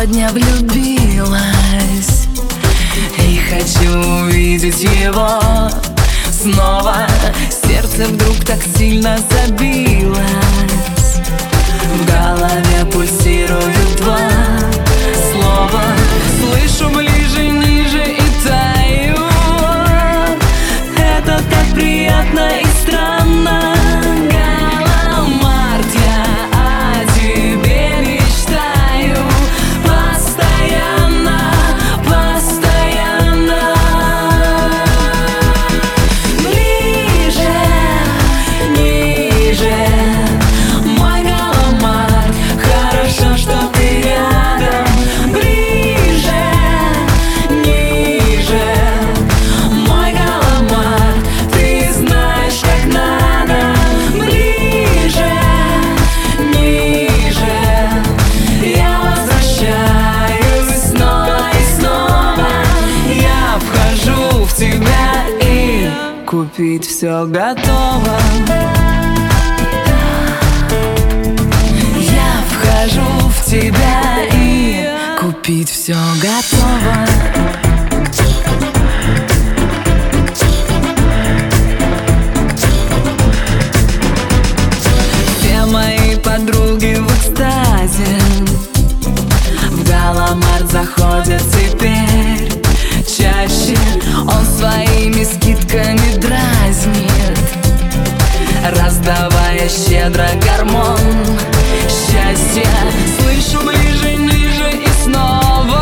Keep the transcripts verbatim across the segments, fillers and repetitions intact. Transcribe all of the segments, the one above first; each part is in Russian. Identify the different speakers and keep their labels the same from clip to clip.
Speaker 1: сегодня влюбилась и хочу увидеть его снова. Сердце вдруг так сильно забилось, в голове пульсируют два слова. Слышу ближе, ниже и таю. Это так приятно и странно. Галамарт, я о тебе мечтаю постоянно, постоянно. Ближе, ниже, мой Галамарт, хорошо, что ты рядом. Ближе, ниже, мой Галамарт, ты знаешь, как надо. Ближе, ниже, я возвращаюсь снова и снова. Я вхожу в тебя и купить все готово. Я вхожу в тебя и купить все готово. Все мои подруги в экстазе, в Галамарт заходят теперь чаще. Он своими скидками дразнит, раздавая щедро гормон счастья. Слышу ближе, ниже и снова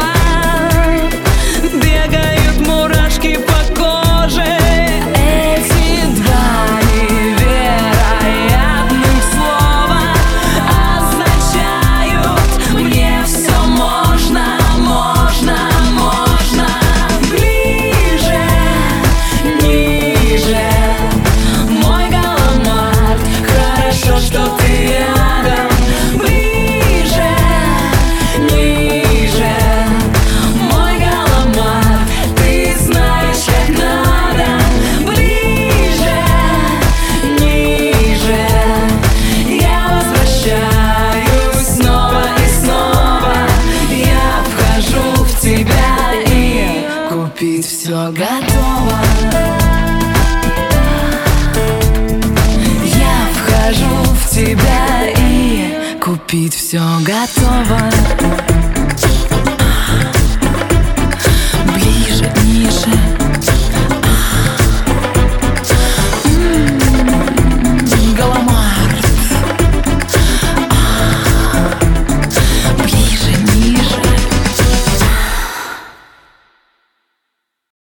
Speaker 1: бегают мурашки по коже. Эти два невероятных слова означают: мне все можно, можно, можно. Ближе, ниже, мой Галамарт, хорошо, что ты рядом. Ближе, ниже, мой Галамарт, ты знаешь, как надо. Ближе, ниже, я возвращаюсь снова и снова. Я вхожу в тебя и купить все готово. Я вхожу в тебя и купить все готово.